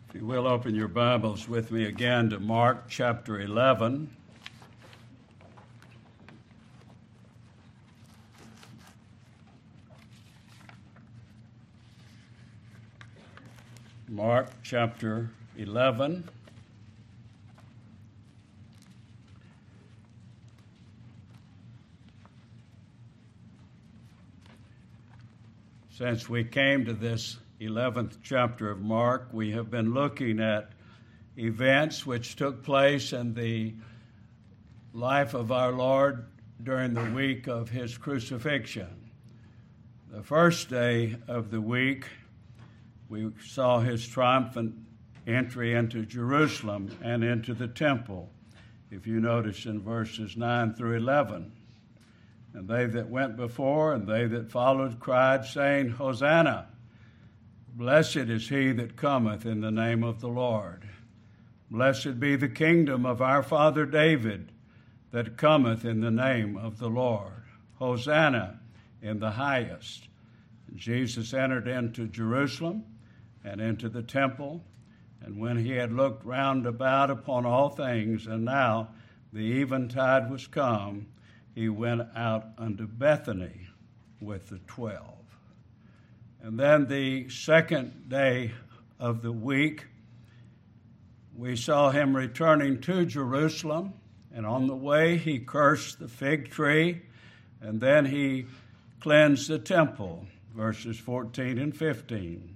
If you will, open your Bibles with me again to Mark chapter 11. Mark chapter 11. Since we came to this 11th chapter of Mark, we have been looking at events which took place in the life of our Lord during the week of his crucifixion. The first day of the week, we saw his triumphant entry into Jerusalem and into the temple, if you notice in verses 9 through 11. And they that went before and they that followed cried, saying, Hosanna! Blessed is he that cometh in the name of the Lord. Blessed be the kingdom of our father David that cometh in the name of the Lord. Hosanna in the highest. And Jesus entered into Jerusalem and into the temple, and when he had looked round about upon all things, and now the eventide was come, he went out unto Bethany with the 12. And then the second day of the week, we saw him returning to Jerusalem, and on the way he cursed the fig tree, and then he cleansed the temple, verses 14 and 15.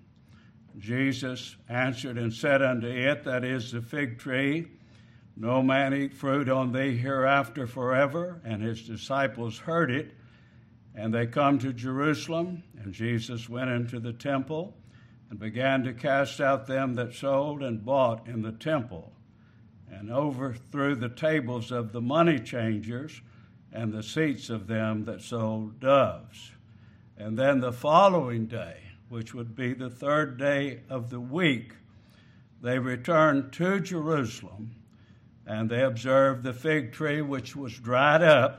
Jesus answered and said unto it, that is the fig tree, No man eat fruit on thee hereafter forever. And his disciples heard it, and they come to Jerusalem, and Jesus went into the temple and began to cast out them that sold and bought in the temple, and overthrew the tables of the money changers and the seats of them that sold doves. And then the following day, which would be the third day of the week, they returned to Jerusalem, and they observed the fig tree which was dried up,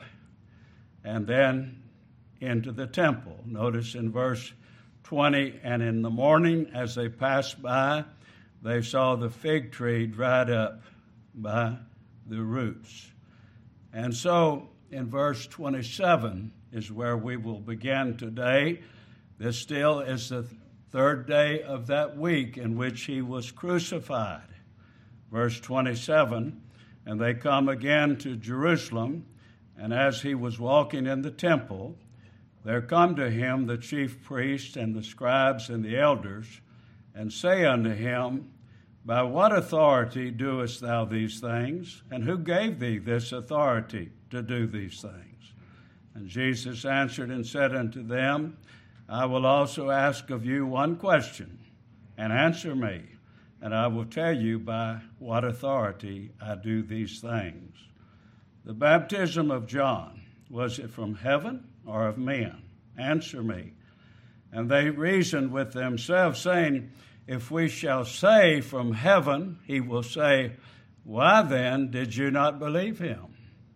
and then into the temple. Notice in verse 20, and in the morning as they passed by, they saw the fig tree dried up by the roots. And so in verse 27 is where we will begin today. This still is the third day of that week in which he was crucified. Verse 27, and they come again to Jerusalem, and as he was walking in the temple, there come to him the chief priests and the scribes and the elders, and say unto him, By what authority doest thou these things? And who gave thee this authority to do these things? And Jesus answered and said unto them, I will also ask of you one question, and answer me, and I will tell you by what authority I do these things. The baptism of John, was it from heaven or of men? Answer me. And they reasoned with themselves, saying, If we shall say from heaven, he will say, Why then did you not believe him?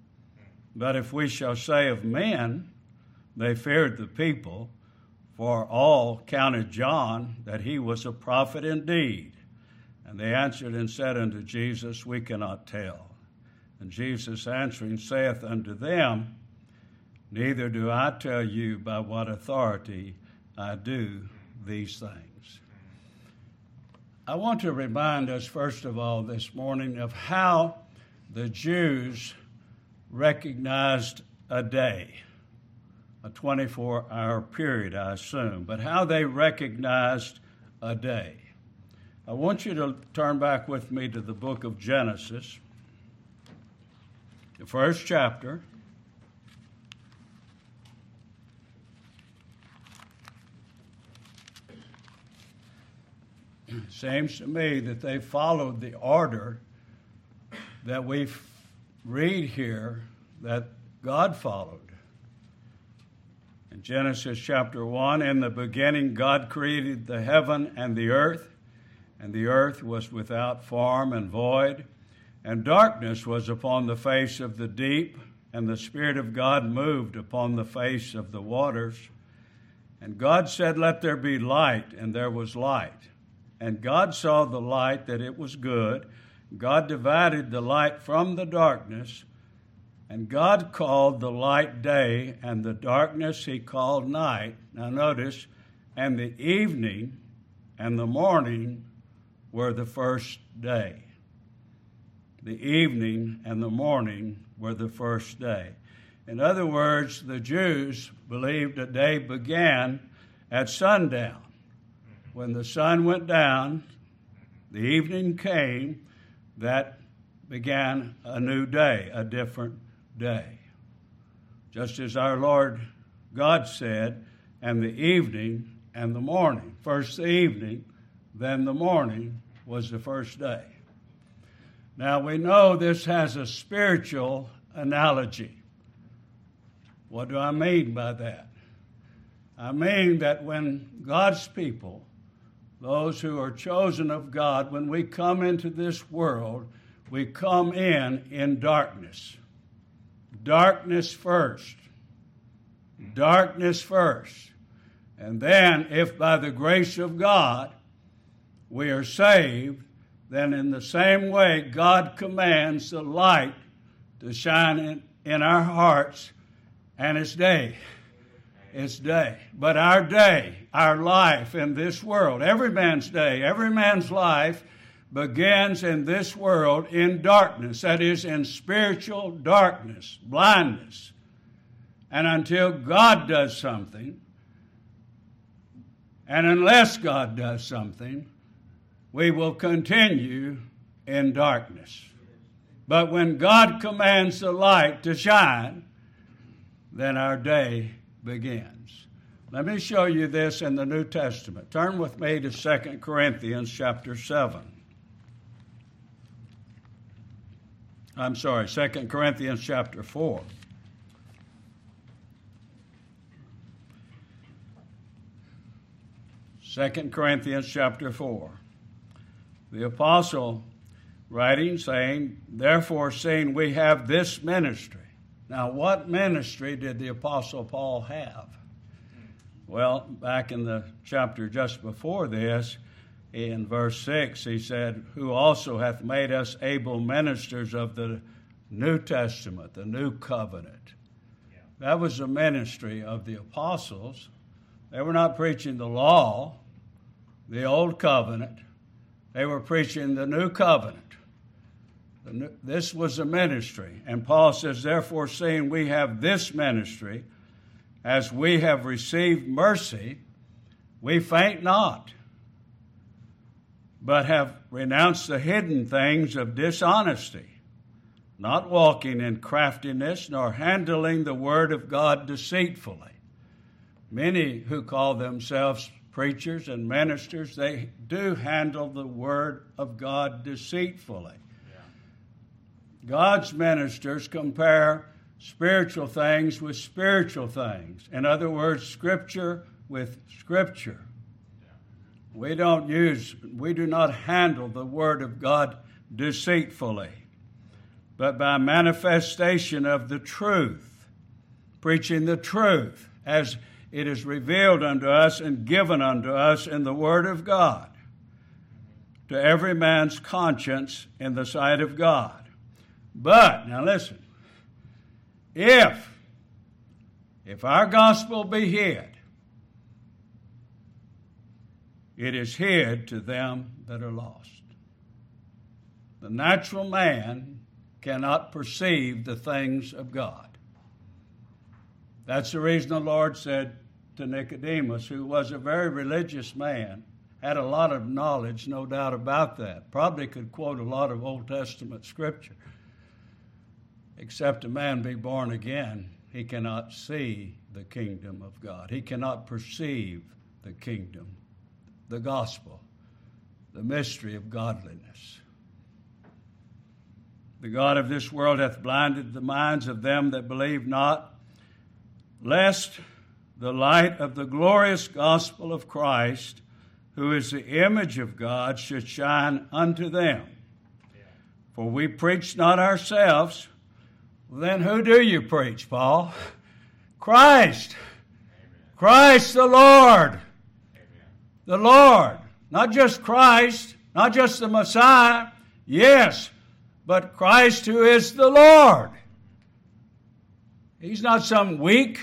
But if we shall say of men, they feared the people, for all counted John that he was a prophet indeed. And they answered and said unto Jesus, We cannot tell. And Jesus answering saith unto them, Neither do I tell you by what authority I do these things. I want to remind us, first of all, this morning of how the Jews recognized a day, a 24-hour period, I assume, but how they recognized a day. I want you to turn back with me to the book of Genesis, the first chapter. It seems to me that they followed the order that we read here that God followed. In Genesis chapter 1, in the beginning God created the heaven and the earth was without form and void, and darkness was upon the face of the deep, and the Spirit of God moved upon the face of the waters. And God said, Let there be light, and there was light. And God saw the light that it was good. God divided the light from the darkness. And God called the light day, and the darkness he called night. Now notice, and the evening and the morning were the first day. The evening and the morning were the first day. In other words, the Jews believed a day began at sundown. When the sun went down, the evening came, that began a new day, a different day. Just as our Lord God said, and the evening and the morning. First the evening, then the morning was the first day. Now we know this has a spiritual analogy. What do I mean by that? I mean that when God's people, those who are chosen of God, when we come into this world, we come in darkness. Darkness first. Darkness first. And then, if by the grace of God we are saved, then in the same way God commands the light to shine in our hearts, and it's day. It's day. But our day, our life in this world, every man's day, every man's life begins in this world in darkness. That is, in spiritual darkness, blindness. And until God does something, and unless God does something, we will continue in darkness. But when God commands the light to shine, then our day begins. Let me show you this in the New Testament. Turn with me to 2 Corinthians chapter 7. 2 Corinthians chapter 4. Second Corinthians chapter 4. The apostle writing, saying, therefore, seeing we have this ministry. Now, what ministry did the apostle Paul have? Well, back in the chapter just before this, in verse 6, he said, who also hath made us able ministers of the New Testament, the new covenant. Yeah. That was the ministry of the apostles. They were not preaching the law, the old covenant. They were preaching the new covenant. This was a ministry. And Paul says, therefore, seeing we have this ministry, as we have received mercy, we faint not, but have renounced the hidden things of dishonesty, not walking in craftiness, nor handling the word of God deceitfully. Many who call themselves preachers and ministers, they do handle the word of God deceitfully. Yeah. God's ministers compare spiritual things with spiritual things. In other words, Scripture with Scripture. We do not handle the Word of God deceitfully, but by manifestation of the truth, preaching the truth as it is revealed unto us and given unto us in the Word of God, to every man's conscience in the sight of God. But, now listen, if our gospel be hid, it is hid to them that are lost. The natural man cannot perceive the things of God. That's the reason the Lord said to Nicodemus, who was a very religious man, had a lot of knowledge, no doubt about that, probably could quote a lot of Old Testament scripture. Except a man be born again, he cannot see the kingdom of God. He cannot perceive the kingdom, the gospel, the mystery of godliness. The God of this world hath blinded the minds of them that believe not, lest the light of the glorious gospel of Christ, who is the image of God, should shine unto them. For we preach not ourselves. Then who do you preach, Paul? Christ. Amen. Christ the Lord. Amen. The Lord. Not just Christ, not just the Messiah, yes, but Christ who is the Lord. He's not some weak,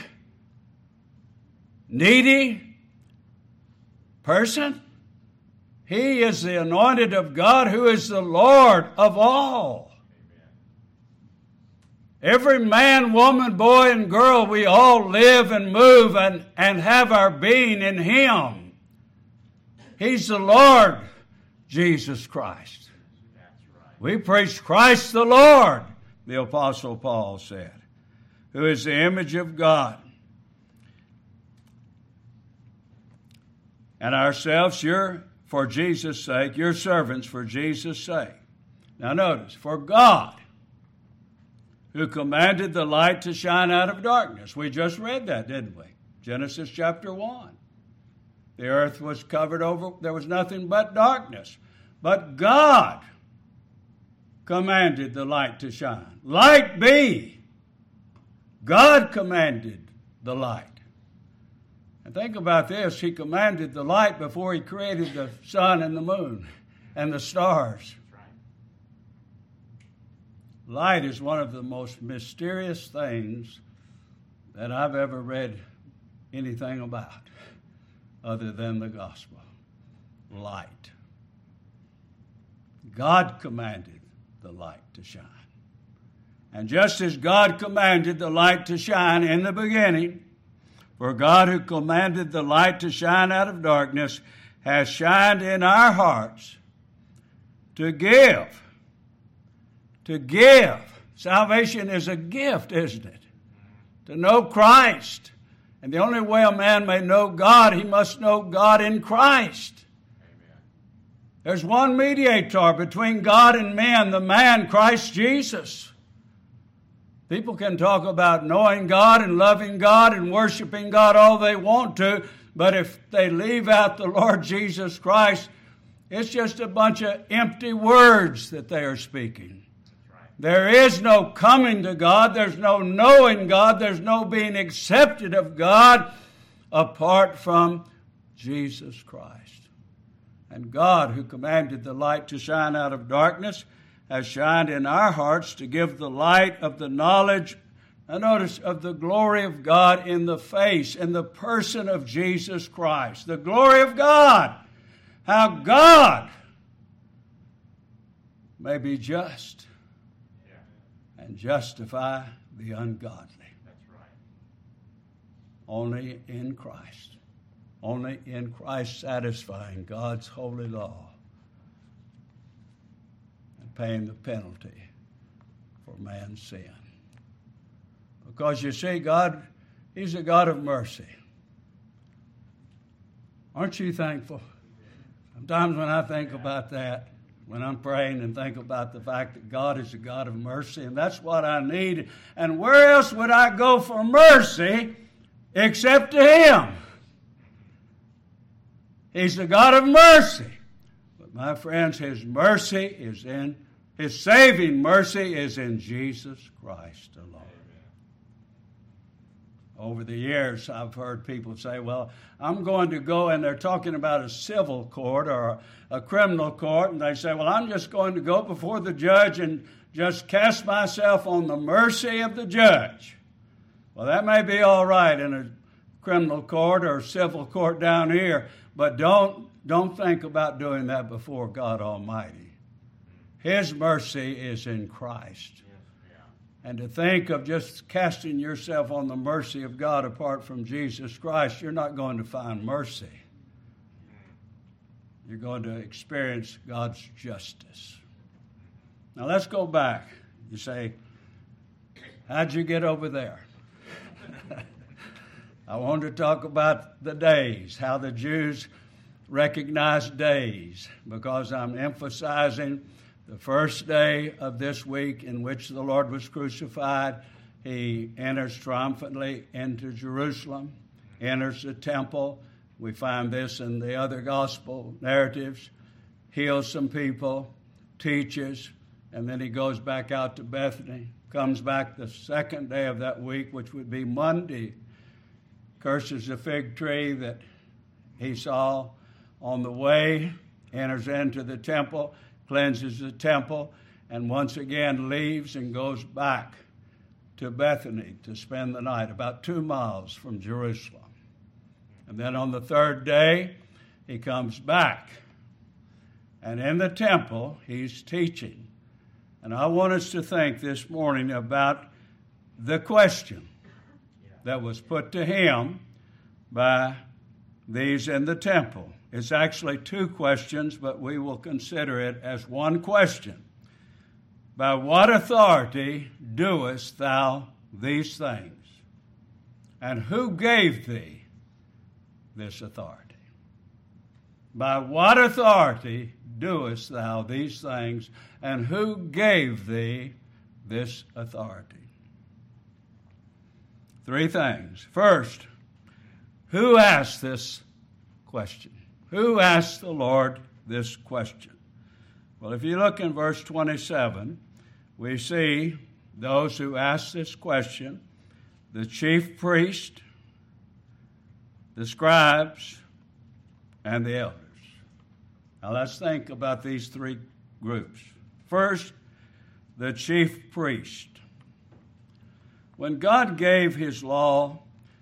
needy person. He is the anointed of God who is the Lord of all. Every man, woman, boy, and girl, we all live and move and have our being in Him. He's the Lord Jesus Christ. We preach Christ the Lord, the Apostle Paul said, who is the image of God. And ourselves, for Jesus' sake, your servants for Jesus' sake. Now notice, for God, who commanded the light to shine out of darkness. We just read that, didn't we? Genesis chapter 1. The earth was covered over, there was nothing but darkness. But God commanded the light to shine. Light be. God commanded the light. And think about this. He commanded the light before He created the sun and the moon and the stars. Light is one of the most mysterious things that I've ever read anything about other than the gospel. Light. God commanded the light to shine. And just as God commanded the light to shine in the beginning, for God who commanded the light to shine out of darkness has shined in our hearts to give. To give. Salvation is a gift, isn't it? To know Christ. And the only way a man may know God, he must know God in Christ. Amen. There's one mediator between God and man, the man, Christ Jesus. People can talk about knowing God and loving God and worshiping God all they want to, but if they leave out the Lord Jesus Christ, it's just a bunch of empty words that they are speaking. There is no coming to God. There's no knowing God. There's no being accepted of God apart from Jesus Christ. And God, who commanded the light to shine out of darkness, has shined in our hearts to give the light of the knowledge, and notice, of the glory of God in the face, in the person of Jesus Christ. The glory of God. How God may be just and justify the ungodly. That's right. Only in Christ. Only in Christ satisfying God's holy law and paying the penalty for man's sin. Because you see, God, He's a God of mercy. Aren't you thankful? Sometimes when I think about that, when I'm praying and think about the fact that God is a God of mercy, and that's what I need. And where else would I go for mercy except to Him? He's the God of mercy. But my friends, His mercy is His saving mercy is in Jesus Christ alone. Over the years, I've heard people say, well, I'm going to go, and they're talking about a civil court or a criminal court, and they say, well, I'm just going to go before the judge and just cast myself on the mercy of the judge. Well, that may be all right in a criminal court or civil court down here, but don't think about doing that before God Almighty. His mercy is in Christ. And to think of just casting yourself on the mercy of God apart from Jesus Christ, you're not going to find mercy. You're going to experience God's justice. Now let's go back. You say, how'd you get over there? I want to talk about the days, how the Jews recognize days, because I'm emphasizing the first day of this week in which the Lord was crucified. He enters triumphantly into Jerusalem, enters the temple. We find this in the other gospel narratives. Heals some people, teaches, and then he goes back out to Bethany. Comes back the second day of that week, which would be Monday. Curses the fig tree that he saw on the way, enters into the temple, cleanses the temple, and once again leaves and goes back to Bethany to spend the night, about 2 miles from Jerusalem. And then on the third day, he comes back. And in the temple, he's teaching. And I want us to think this morning about the question that was put to him by these in the temple. It's actually 2 questions, but we will consider it as one question. By what authority doest thou these things? And who gave thee this authority? By what authority doest thou these things? And who gave thee this authority? 3 things. First, who asked this question? Who asked the Lord this question? Well, if you look in verse 27, we see those who asked this question: the chief priest, the scribes, and the elders. Now let's think about these 3 groups. First, the chief priest. When God gave his law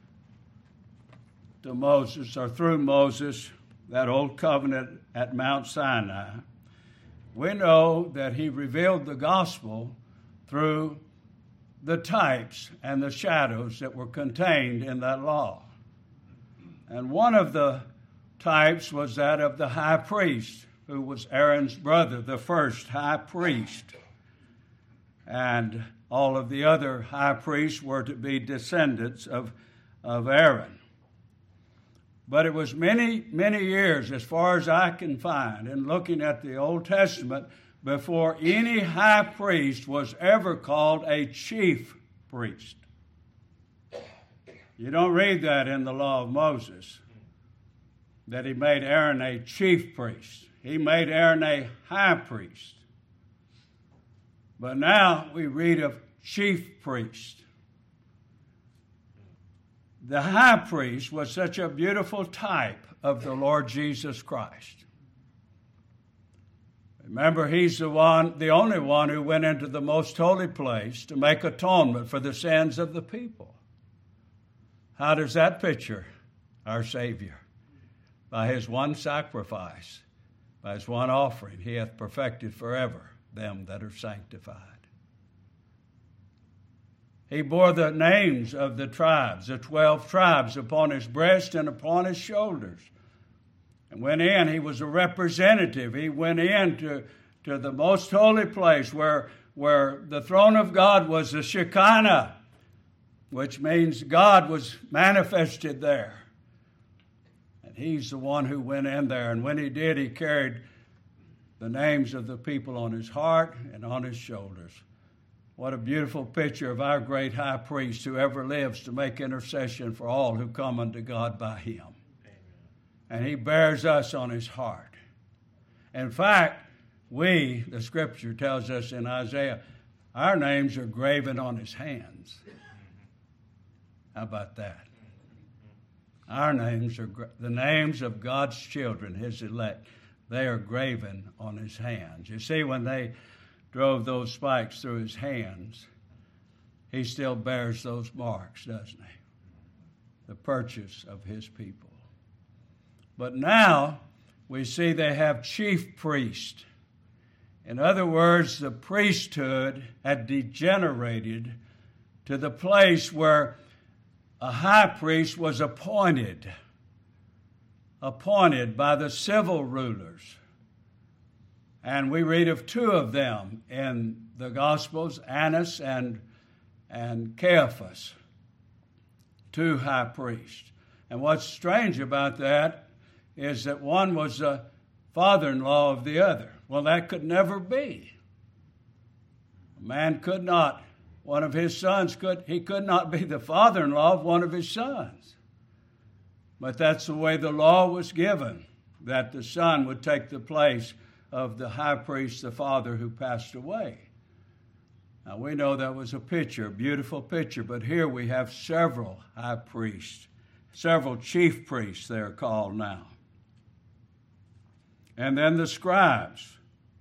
to Moses, or through Moses, that old covenant at Mount Sinai, we know that he revealed the gospel through the types and the shadows that were contained in that law. And one of the types was that of the high priest, who was Aaron's brother, the first high priest. And all of the other high priests were to be descendants of Aaron. But it was many, many years, as far as I can find, in looking at the Old Testament, before any high priest was ever called a chief priest. You don't read that in the law of Moses, that he made Aaron a chief priest. He made Aaron a high priest. But now we read of chief priest. The high priest was such a beautiful type of the Lord Jesus Christ. Remember, he's the only one who went into the most holy place to make atonement for the sins of the people. How does that picture our Savior? By his one sacrifice, by his one offering, he hath perfected forever them that are sanctified. He bore the names of the tribes, the 12 tribes, upon his breast and upon his shoulders. And went in, he was a representative. He went in to the most holy place where the throne of God was the Shekinah, which means God was manifested there. And he's the one who went in there. And when he did, he carried the names of the people on his heart and on his shoulders. What a beautiful picture of our great high priest who ever lives to make intercession for all who come unto God by him. Amen. And he bears us on his heart. In fact, the scripture tells us in Isaiah, our names are graven on his hands. How about that? Our names are the names of God's children, his elect. They are graven on his hands. You see, when they drove those spikes through his hands, he still bears those marks, doesn't he? The purchase of his people. But now we see they have chief priest. In other words, the priesthood had degenerated to the place where a high priest was appointed by the civil rulers. And we read of 2 of them in the Gospels, Annas and Caiaphas, 2 high priests. And what's strange about that is that one was the father-in-law of the other. Well, that could never be. A man could not, one of his sons could not be the father-in-law of one of his sons. But that's the way the law was given, that the son would take the place of the high priest, the father who passed away. Now we know that was a picture, a beautiful picture, but here we have several high priests, several chief priests they're called now. And then the scribes.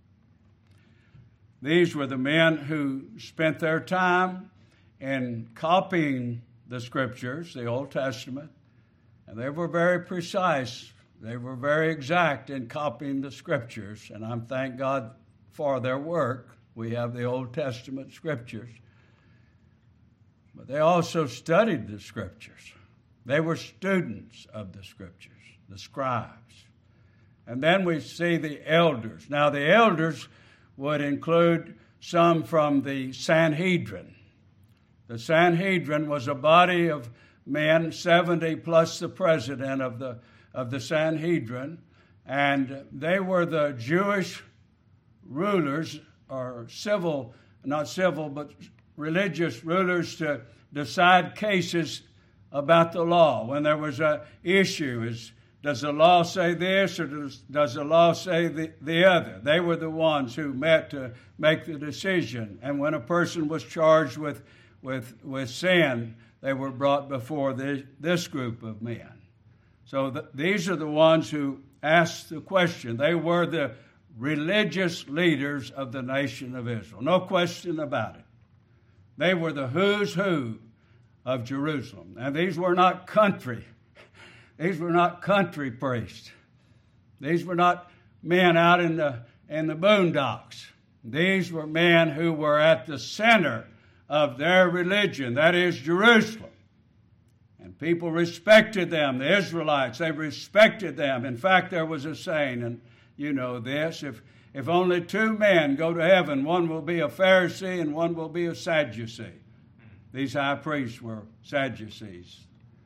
These were the men who spent their time in copying the Scriptures, the Old Testament, and they were very precise. They were very exact in copying the Scriptures, and I thank God for their work. We have the Old Testament Scriptures. But they also studied the Scriptures. They were students of the Scriptures, the scribes. And then we see the elders. Now, the elders would include some from the Sanhedrin. The Sanhedrin was a body of men, 70 plus the president of the Sanhedrin, and they were the Jewish rulers, or not civil, but religious rulers to decide cases about the law. When there was an issue, does the law say this or does the law say the other? They were the ones who met to make the decision. And when a person was charged with sin, they were brought before this group of men. So these are the ones who asked the question. They were the religious leaders of the nation of Israel. No question about it. They were the who's who of Jerusalem. And these were not country. These were not country priests. These were not men out in the boondocks. These were men who were at the center of their religion, that is Jerusalem. And people respected them, the Israelites, they respected them. In fact, there was a saying, and you know this, if only two men go to heaven, one will be a Pharisee and one will be a Sadducee. These high priests were Sadducees.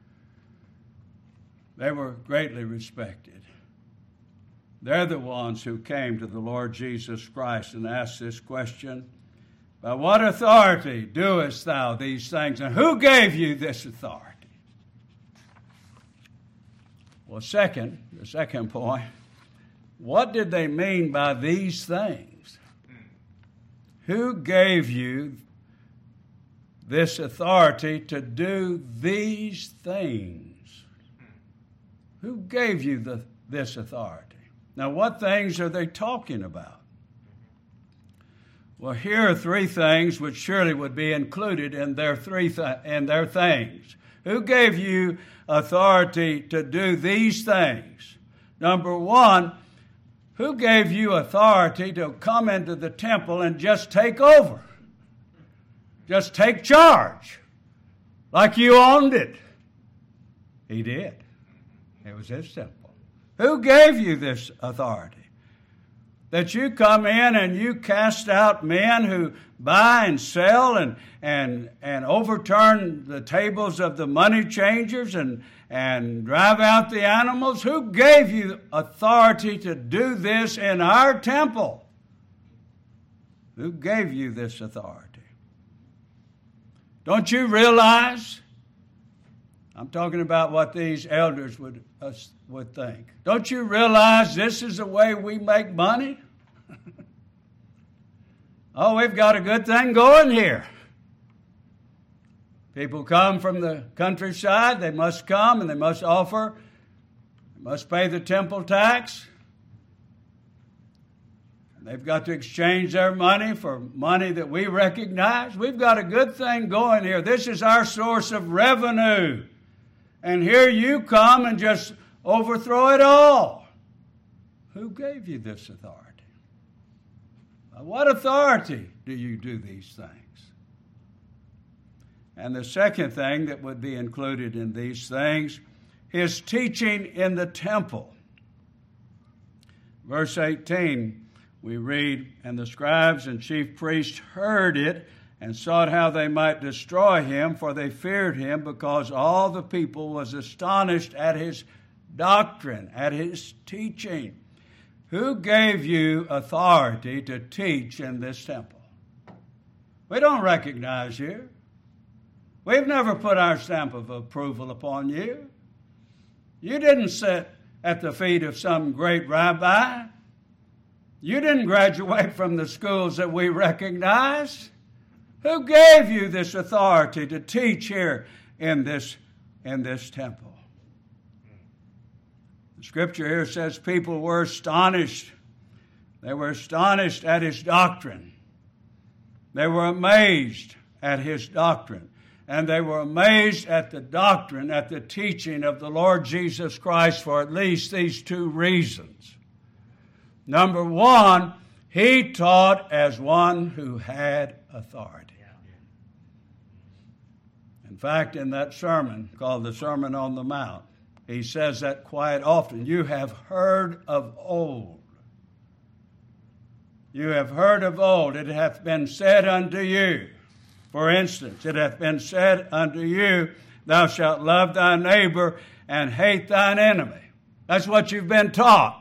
They were greatly respected. They're the ones who came to the Lord Jesus Christ and asked this question, by what authority doest thou these things? And who gave you this authority? Well, the second point, what did they mean by these things? Who gave you this authority to do these things? Who gave you this authority? Now, what things are they talking about? Well, here are three things which surely would be included in their things. Who gave you authority to do these things? Number one, who gave you authority to come into the temple and just take over? Just take charge, like you owned it. He did. It was this simple. Who gave you this authority? That you come in and you cast out men who buy and sell and overturn the tables of the money changers and drive out the animals? Who gave you authority to do this in our temple? Who gave you this authority? Don't you realize? I'm talking about what these elders would think. Don't you realize this is the way we make money? Oh, we've got a good thing going here. People come from the countryside. They must come and they must offer. They must pay the temple tax. And they've got to exchange their money for money that we recognize. We've got a good thing going here. This is our source of revenue. And here you come and just overthrow it all. Who gave you this authority? By what authority do you do these things? And the second thing that would be included in these things is teaching in the temple. Verse 18, we read, and the scribes and chief priests heard it and sought how they might destroy him, for they feared him, because all the people was astonished at his doctrine, at his teaching. Who gave you authority to teach in this temple? We don't recognize you. We've never put our stamp of approval upon you. You didn't sit at the feet of some great rabbi. You didn't graduate from the schools that we recognize. Who gave you this authority to teach here in this temple? The scripture here says people were astonished. They were astonished at his doctrine. They were amazed at his doctrine. And they were amazed at the doctrine, at the teaching of the Lord Jesus Christ for at least these two reasons. Number one, he taught as one who had authority. In fact, in that sermon called the Sermon on the Mount, he says that quite often. You have heard of old. You have heard of old. It hath been said unto you. For instance, it hath been said unto you, thou shalt love thy neighbor and hate thine enemy. That's what you've been taught.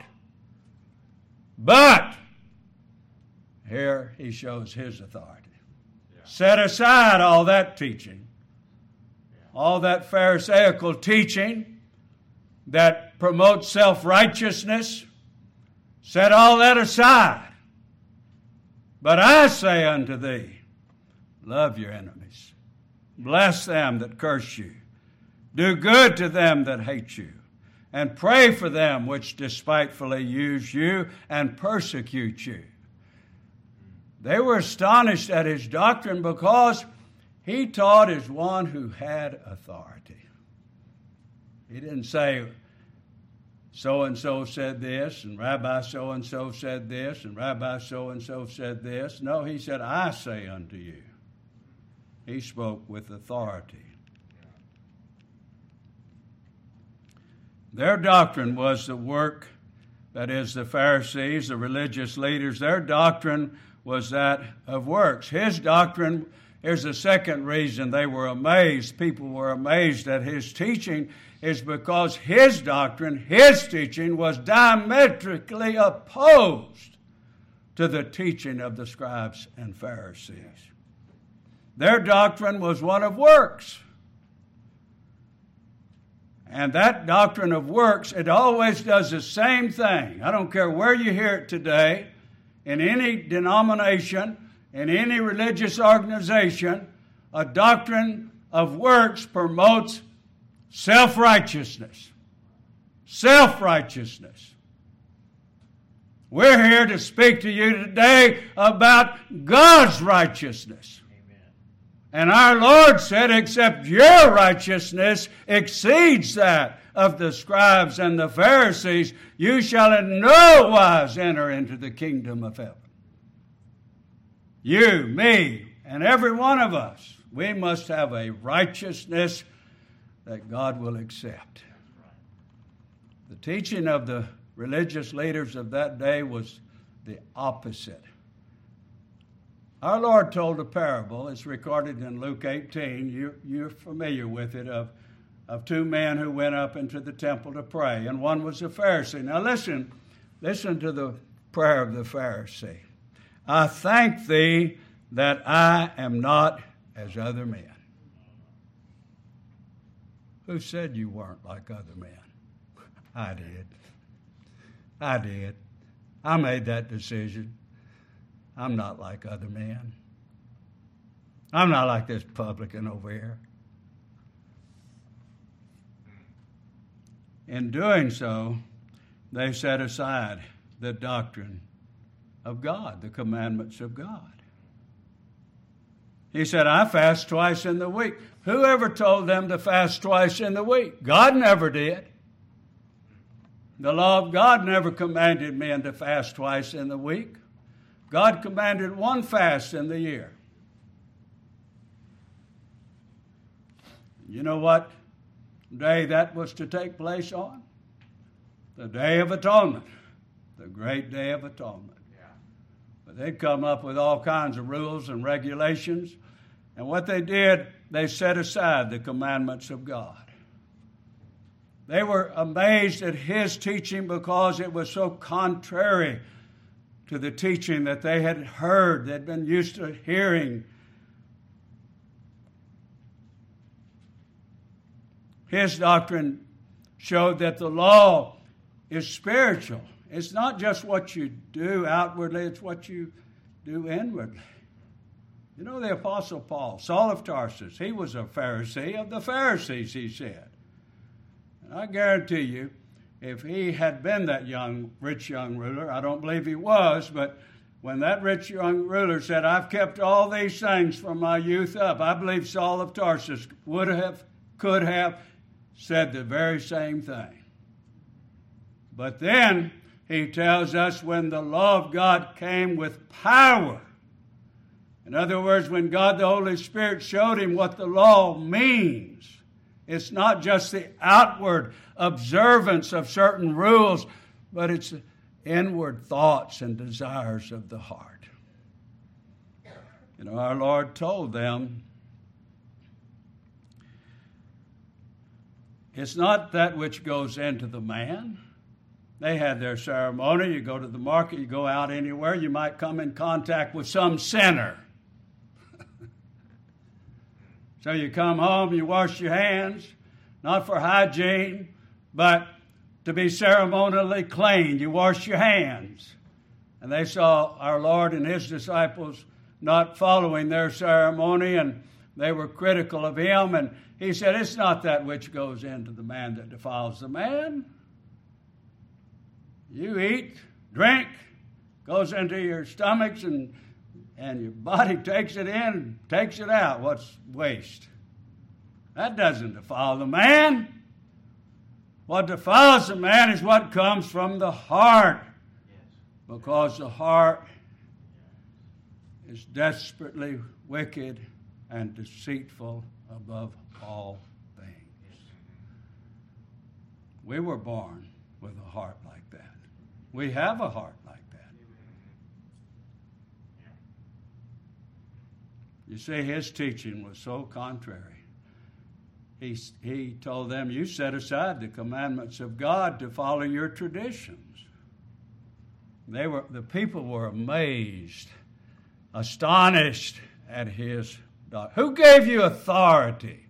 But here he shows his authority. Set aside all that teaching, all that Pharisaical teaching that promotes self-righteousness. Set all that aside. But I say unto thee, love your enemies. Bless them that curse you. Do good to them that hate you. And pray for them which despitefully use you and persecute you. They were astonished at his doctrine because he taught as one who had authority. He didn't say, so-and-so said this, and Rabbi so-and-so said this, and Rabbi so-and-so said this. No, he said, I say unto you. He spoke with authority. Their doctrine was the work, that is, the Pharisees, the religious leaders, their doctrine was that of works. His doctrine, here's the second reason they were amazed, people were amazed at his teaching, is because his doctrine, his teaching, was diametrically opposed to the teaching of the scribes and Pharisees. Their doctrine was one of works. And that doctrine of works, it always does the same thing. I don't care where you hear it today, in any denomination, in any religious organization, a doctrine of works promotes self-righteousness. Self-righteousness. We're here to speak to you today about God's righteousness. And our Lord said, except your righteousness exceeds that of the scribes and the Pharisees, you shall in no wise enter into the kingdom of heaven. You, me, and every one of us, we must have a righteousness that God will accept. The teaching of the religious leaders of that day was the opposite. Our Lord told a parable. It's recorded in Luke 18. You're familiar with it, of two men who went up into the temple to pray, and one was a Pharisee. Now listen to the prayer of the Pharisee. I thank thee that I am not as other men. Who said you weren't like other men? I did. I made that decision. I'm not like other men. I'm not like this publican over here. In doing so, they set aside the doctrine of God, the commandments of God. He said, I fast twice in the week. Who ever told them to fast twice in the week? God never did. The law of God never commanded men to fast twice in the week. God commanded one fast in the year. You know what day that was to take place on? The Day of Atonement, the great Day of Atonement. But they'd come up with all kinds of rules and regulations, and what they did, they set aside the commandments of God. They were amazed at his teaching because it was so contrary to the teaching that they had heard, they'd been used to hearing. His doctrine showed that the law is spiritual. It's not just what you do outwardly, it's what you do inwardly. You know the Apostle Paul, Saul of Tarsus, he was a Pharisee of the Pharisees, he said. And I guarantee you, if he had been that rich young ruler, I don't believe he was, but when that rich young ruler said, I've kept all these things from my youth up, I believe Saul of Tarsus could have said the very same thing. But then he tells us when the law of God came with power. In other words, when God the Holy Spirit showed him what the law means, it's not just the outward observance of certain rules, but it's inward thoughts and desires of the heart. You know, our Lord told them, it's not that which goes into the man. They had their ceremony. You go to the market, you go out anywhere, you might come in contact with some sinner. So you come home, you wash your hands, not for hygiene, but to be ceremonially clean. You wash your hands. And they saw our Lord and his disciples not following their ceremony, and they were critical of him. And he said, it's not that which goes into the man that defiles the man. You eat, drink, goes into your stomachs, and your body takes it in and takes it out. What's waste? That doesn't defile the man. What defiles the man is what comes from the heart. Because the heart is desperately wicked and deceitful above all things. We were born with a heart like that. We have a heart like that. You see, his teaching was so contrary. He told them, you set aside the commandments of God to follow your traditions. The people were amazed, astonished at his doctrine. Who gave you authority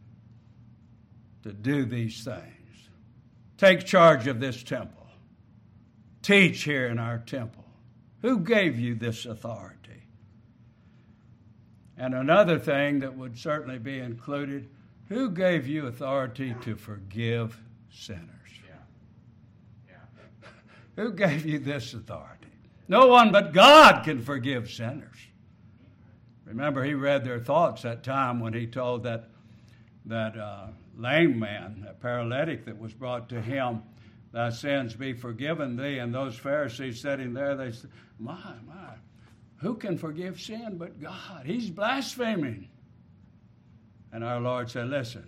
to do these things? Take charge of this temple. Teach here in our temple. Who gave you this authority? And another thing that would certainly be included, who gave you authority to forgive sinners? Who gave you this authority? No one but God can forgive sinners. Remember, he read their thoughts that time when he told that lame man, that paralytic that was brought to him, thy sins be forgiven thee. And those Pharisees sitting there, they said, my, who can forgive sin but God? He's blaspheming. And our Lord said, listen,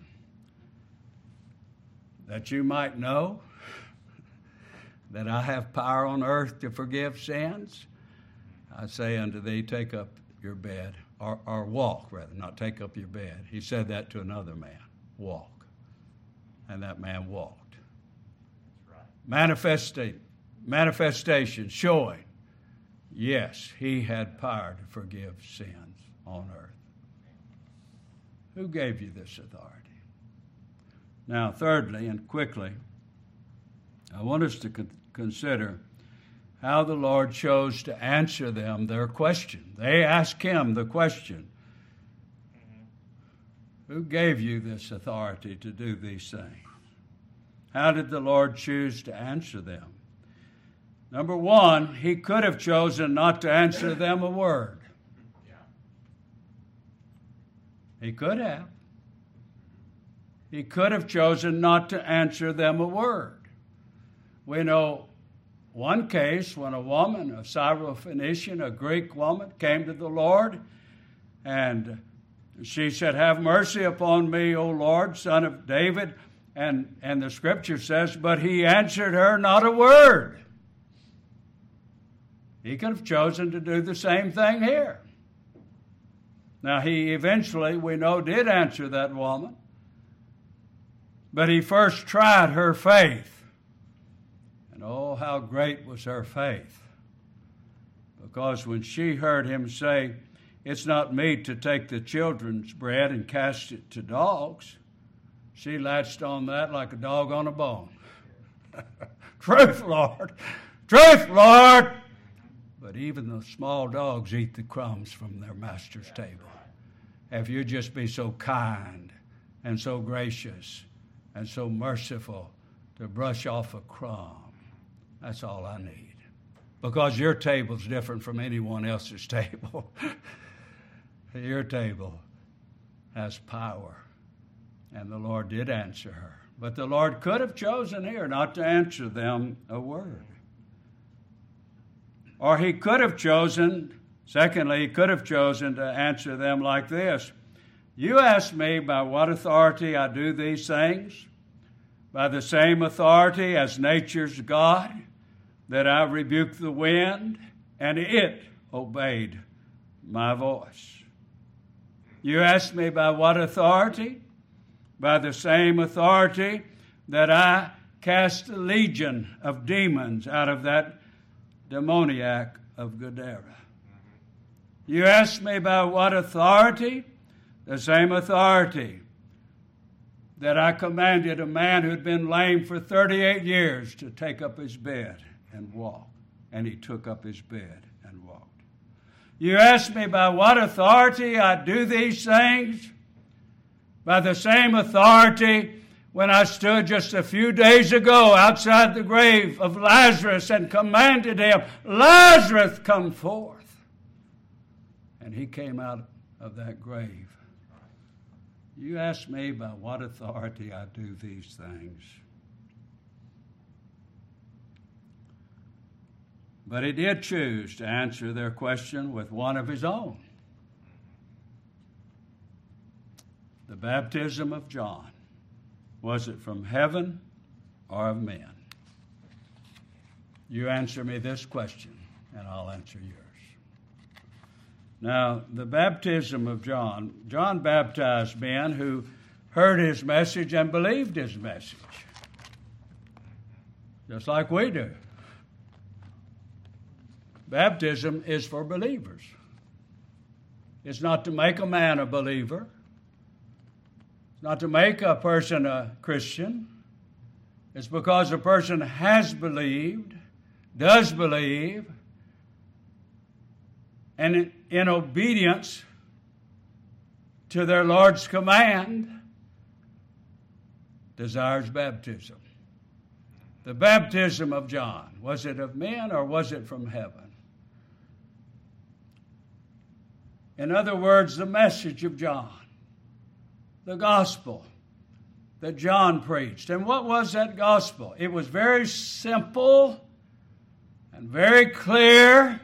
that you might know that I have power on earth to forgive sins, I say unto thee, take up your bed, or walk, rather, not take up your bed. He said that to another man, walk. And that man walked. That's right. Manifestation showing, yes, he had power to forgive sins on earth. Who gave you this authority? Now, thirdly and quickly, I want us to consider how the Lord chose to answer them their question. They asked him the question, who gave you this authority to do these things? How did the Lord choose to answer them? Number one, he could have chosen not to answer them a word. He could have. He could have chosen not to answer them a word. We know one case when a woman, a Syrophoenician, a Greek woman, came to the Lord, and she said, have mercy upon me, O Lord, son of David. And the scripture says, but he answered her not a word. He could have chosen to do the same thing here. Now, he eventually, we know, did answer that woman, but he first tried her faith. And oh, how great was her faith. Because when she heard him say, it's not meet to take the children's bread and cast it to dogs, she latched on that like a dog on a bone. Truth, Lord. Truth, Lord. But even the small dogs eat the crumbs from their master's table. If you just be so kind and so gracious and so merciful to brush off a crumb. That's all I need. Because your table's different from anyone else's table. Your table has power. And the Lord did answer her. But the Lord could have chosen here not to answer them a word. Or he could have chosen, secondly, he could have chosen to answer them like this. You ask me by what authority I do these things? By the same authority as nature's God, that I rebuked the wind, and it obeyed my voice. You ask me by what authority? By the same authority that I cast a legion of demons out of that demoniac of Gadara. You ask me by what authority? The same authority that I commanded a man who'd been lame for 38 years to take up his bed and walk. And he took up his bed and walked. You ask me by what authority I do these things? By the same authority when I stood just a few days ago outside the grave of Lazarus and commanded him, Lazarus, come forth. And he came out of that grave. You ask me by what authority I do these things. But he did choose to answer their question with one of his own. The baptism of John, was it from heaven or of men? You answer me this question, and I'll answer yours. Now, the baptism of John baptized men who heard his message and believed his message, just like we do. Baptism is for believers. It's not to make a man a believer. It's not to make a person a Christian. It's because a person has believed, does believe, and in obedience to their Lord's command, desires baptism. The baptism of John, was it of men or was it from heaven? In other words, the message of John, the gospel that John preached. And what was that gospel? It was very simple and very clear.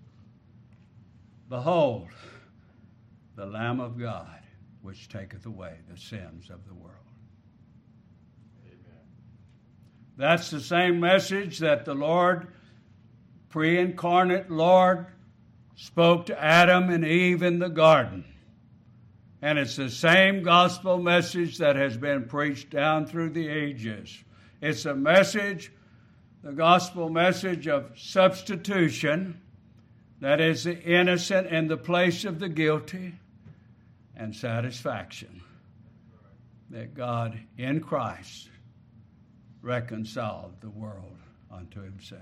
Behold, the Lamb of God, which taketh away the sins of the world. Amen. That's the same message that the Lord, pre-incarnate Lord, spoke to Adam and Eve in the garden. And it's the same gospel message that has been preached down through the ages. It's a message, the gospel message of substitution, that is the innocent in the place of the guilty, and satisfaction that God in Christ reconciled the world unto himself.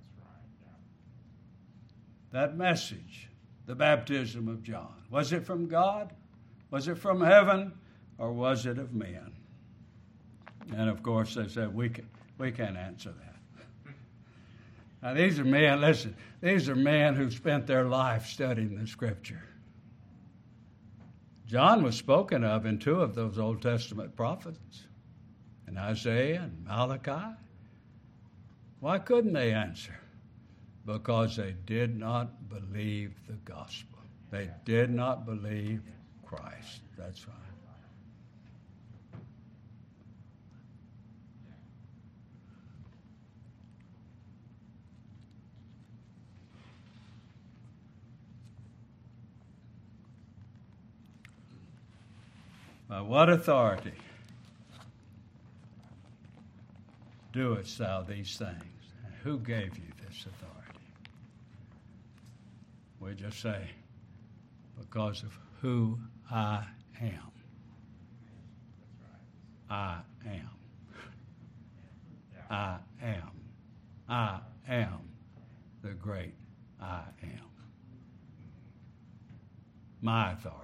That message, the baptism of John, was it from God? Was it from heaven? Or was it of men? And of course, they said, we can't answer that. Now, these are men, listen, these are men who spent their life studying the Scripture. John was spoken of in two of those Old Testament prophets, in Isaiah and Malachi. Why couldn't they answer? Because they did not believe the gospel. They did not believe Christ. That's right. By what authority doest thou these things? And who gave you this authority? We just say, because of who I am. I am. I am. I am the great I am. My authority.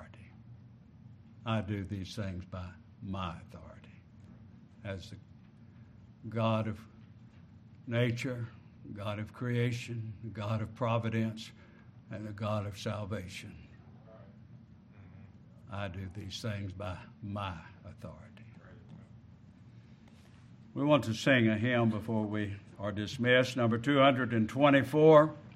I do these things by my authority. As God of nature, God of creation, God of providence, and the God of salvation. I do these things by my authority. We want to sing a hymn before we are dismissed, number 224.